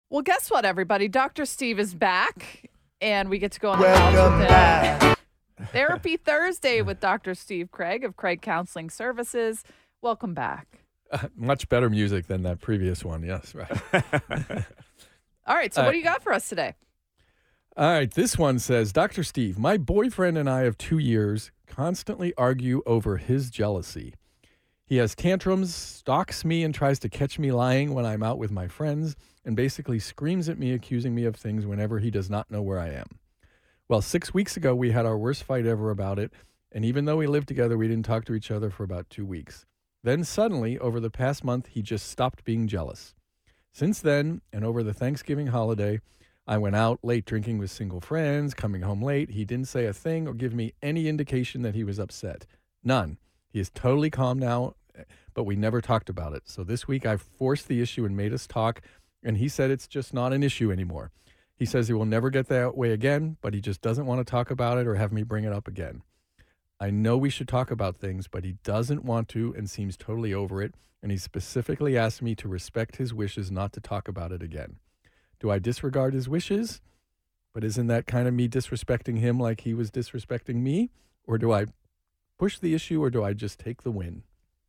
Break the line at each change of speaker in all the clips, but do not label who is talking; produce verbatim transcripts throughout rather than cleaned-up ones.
Well, guess what, everybody? Doctor Steve is back, and we get to go on the
Welcome
couch with him.
back.
Therapy Thursday with Doctor Steve Craig of Craig Counseling Services. Welcome back.
Uh, much better music than that previous one. Yes, right.
All right, so
Uh,
what do you got for us today?
All right, this one says, Doctor Steve, my boyfriend and I of two years constantly argue over his jealousy. He has tantrums, stalks me, and tries to catch me lying when I'm out with my friends, and basically screams at me, accusing me of things whenever he does not know where I am. Well, six weeks ago, we had our worst fight ever about it, and even though we lived together, we didn't talk to each other for about two weeks. Then suddenly, over the past month, he just stopped being jealous. Since then, and over the Thanksgiving holiday, I went out late drinking with single friends, coming home late. He didn't say a thing or give me any indication that he was upset. None. He is totally calm now, but we never talked about it. So this week I forced the issue and made us talk, and he said it's just not an issue anymore. He says he will never get that way again, but he just doesn't want to talk about it or have me bring it up again. I know we should talk about things, but he doesn't want to and seems totally over it, and he specifically asked me to respect his wishes not to talk about it again. Do I disregard his wishes? But isn't that kind of me disrespecting him like he was disrespecting me? Or do I push the issue, or do I just take the win?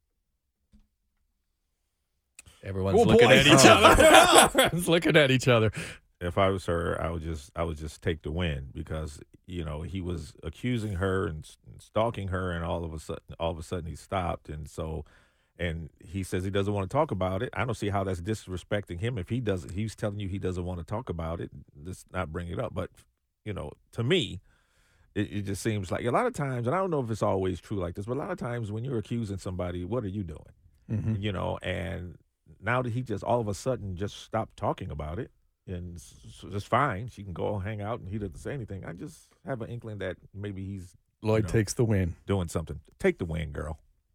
Everyone's
Oh,
looking
boy.
at each other. Everyone's looking at each other.
If I was her, I would just I would just take the win because you know he was accusing her and, and stalking her, and all of a sudden all of a sudden he stopped, and so and he says he doesn't want to talk about it. I don't see how that's disrespecting him if he doesn't. He's telling you he doesn't want to talk about it. Let's not bring it up. But you know, to me, it, it just seems like a lot of times, and I don't know if it's always true like this, but a lot of times when you're accusing somebody, what are you doing?
Mm-hmm.
You know, and now that he just all of a sudden just stopped talking about it. And it's, it's fine. She can go hang out, and he doesn't say anything. I just have an inkling that maybe he's
Lloyd
you know,
takes the win.
doing something. Take the win, girl.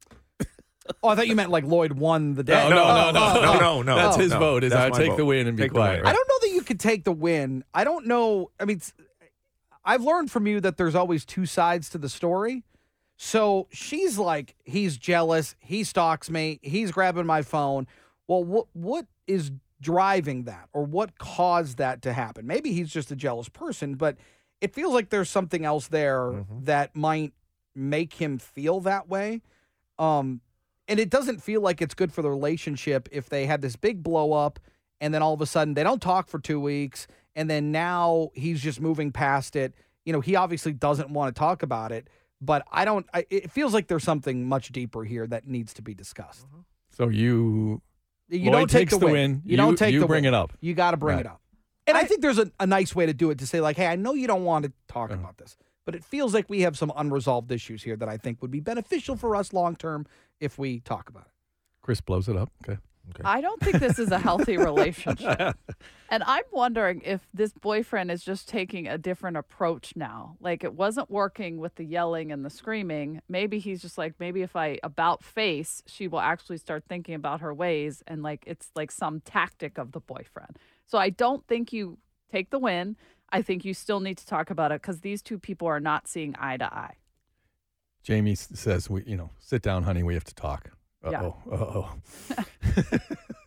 Oh, I thought you meant like Lloyd won the day.
No, no,
Oh,
no, no,
oh,
no,
oh.
no, no.
That's his
no.
vote. Is
That's
I
my
take
vote.
the win and be
Take the
quiet.
win.
I don't know that you could take the win. I don't know. I mean, I've learned from you that there's always two sides to the story. So she's like, he's jealous. He stalks me. He's grabbing my phone. Well, what what is driving that, or what caused that to happen? Maybe he's just a jealous person, but it feels like there's something else there
Mhm.
that might make him feel that way. Um, and it doesn't feel like it's good for the relationship if they had this big blow up and then all of a sudden they don't talk for two weeks and then now he's just moving past it. You know, he obviously doesn't want to talk about it, but I don't, I, it feels like there's something much deeper here that needs to be discussed.
So you,
You
Lloyd
don't take
takes
the
the
win.
win.
You, don't
You-
take
you
the
bring
win.
it up.
You got to bring
Right.
it up. And I, think there's a, a nice way to do it, to say like, hey, I know you don't want to talk
Uh-huh.
about this, but it feels like we have some unresolved issues here that I think would be beneficial for us long term if we talk about it.
Chris blows it up. Okay.
I don't think this is a healthy relationship. And I'm wondering if this boyfriend is just taking a different approach now. Like, it wasn't working with the yelling and the screaming. Maybe he's just like, maybe if I about face, she will actually start thinking about her ways. And like, it's like some tactic of the boyfriend. So I don't think you take the win. I think you still need to talk about it because these two people are not seeing eye to eye.
Jamie s- says, "We, you know, sit down, honey. We have to talk." Uh
Yeah.
oh. Uh oh.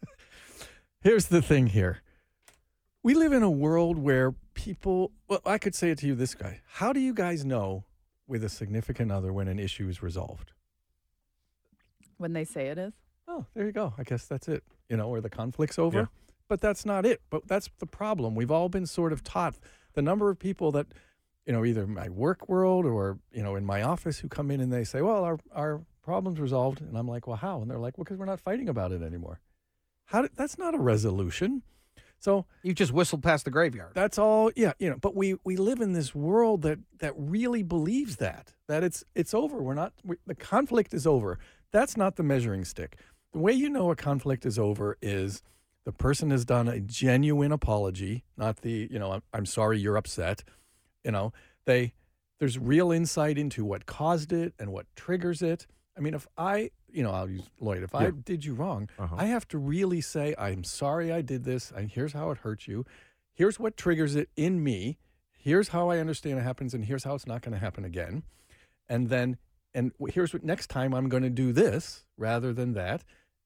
Here's the thing. Here, we live in a world where people. Well, I could say it to you this guy. How do you guys know with a significant other when an issue is resolved?
When they say it is.
Oh, there you go. I guess that's it. You know, where the conflict's over.
Yeah.
But that's not it. But that's the problem. We've all been sort of taught the number of people that, you know, either in my work world or, you know, in my office who come in and they say, well, our, our problem's resolved. And I'm like, well, how? And they're like, well, because we're not fighting about it anymore. How? Did, that's not a resolution. So
You just whistled past the graveyard.
that's all. Yeah, you know. But we we live in this world that that really believes that that it's it's over. We're not. We, the conflict is over. That's not the measuring stick. The way you know a conflict is over is the person has done a genuine apology, not the you know I'm, I'm sorry you're upset. You know they there's real insight into what caused it and what triggers it. I mean, if I you know I'll use Lloyd. If I
Yeah.
did you wrong,
Uh-huh.
I have to really say I'm sorry I did this. And here's how it hurt you. Here's what triggers it in me. Here's how I understand it happens, and here's how it's not going to happen again. And then, and here's what next time I'm going to do this rather than that.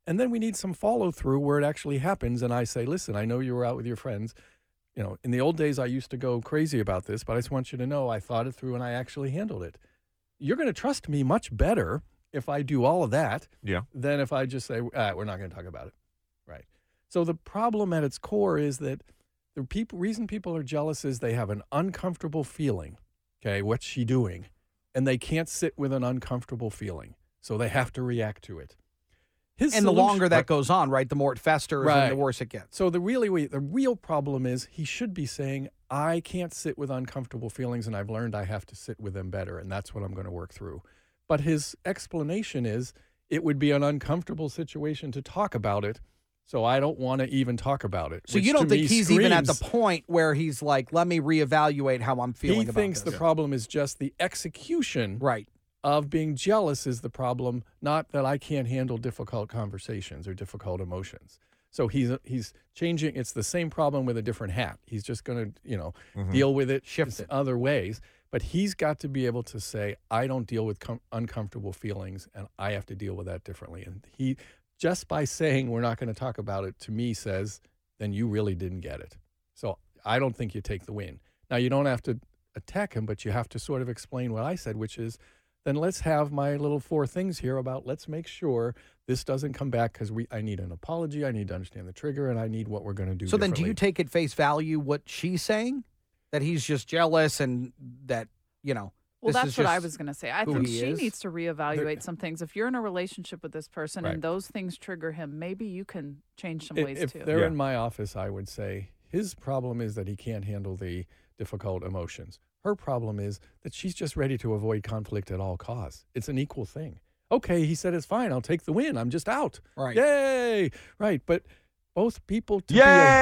And then we need some follow through where it actually happens. And I say, listen, I know you were out with your friends. You know, in the old days, I used to go crazy about this, but I just want you to know I thought it through and I actually handled it. You're going to trust me much better if I do all of that
Yeah.
than if I just say, ah, we're not going to talk about it. Right. So the problem at its core is that the people, reason people are jealous is they have an uncomfortable feeling. Okay, what's she doing? And they can't sit with an uncomfortable feeling. So they have to react to it. His
And the
solution-
longer that goes on, right, the more it festers
Right.
and the worse it gets.
So the really the real problem is he should be saying, I can't sit with uncomfortable feelings and I've learned I have to sit with them better, and that's what I'm going to work through. But his explanation is it would be an uncomfortable situation to talk about it, so I don't want to even talk about it.
So
which
you
to
don't think
me
he's even at the
screams-
point where he's like, let me reevaluate how I'm feeling
He
about
thinks
this.
the problem is just the execution
Right.
of being jealous is the problem, not that I can't handle difficult conversations or difficult emotions. So he's he's changing. It's the same problem with a different hat. He's just going to, you know,
Mhm.
deal with it
Shift
in
it.
other ways. But he's got to be able to say, I don't deal with com- uncomfortable feelings, and I have to deal with that differently. And he, just by saying we're not going to talk about it, to me says, then you really didn't get it. So I don't think you take the win. Now, you don't have to attack him, but you have to sort of explain what I said, which is, then let's have my little four things here about let's make sure this doesn't come back because we I need an apology, I need to understand the trigger, and I need what we're going to do
So then do you
differently.
take at face value what she's saying? That he's just jealous and that, you know,
Well,
this
that's
is
what I
just
was going to say. I
who
think
he
she
is?
needs to reevaluate some things. If you're in a relationship with this person
Right.
and those things trigger him, maybe you can change some
I-
ways
if
too.
they're
Yeah.
in my office, I would say his problem is that he can't handle the difficult emotions. Her problem is that she's just ready to avoid conflict at all costs. It's an equal thing. Okay, he said it's fine. I'll take the win. I'm just out.
Right.
Yay! Right, but both people to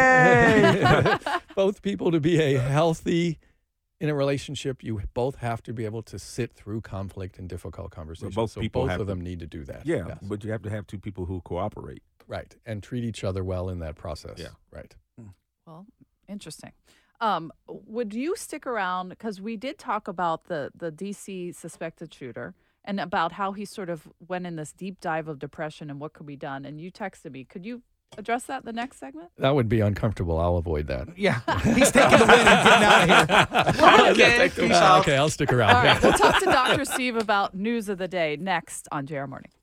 Yay!
be a, both people to be a healthy in a relationship, you both have to be able to sit through conflict and difficult conversations.
both
so
people
both
have
of
to-
them need to do that.
Yeah,
Yes.
but you have to have two people who cooperate.
Right, and treat each other well in that process.
Yeah.
Right.
Well, interesting. Um, would you stick around? Because we did talk about the, the D C suspected shooter and about how he sort of went in this deep dive of depression and what could be done. And you texted me. Could you address that in the next segment?
That would be uncomfortable. I'll avoid that.
Yeah. He's taking the win and getting out of here.
Okay, peace
Uh,
out.
okay, I'll stick around.
All right. We'll talk to Doctor Steve about news of the day next on J R Morning.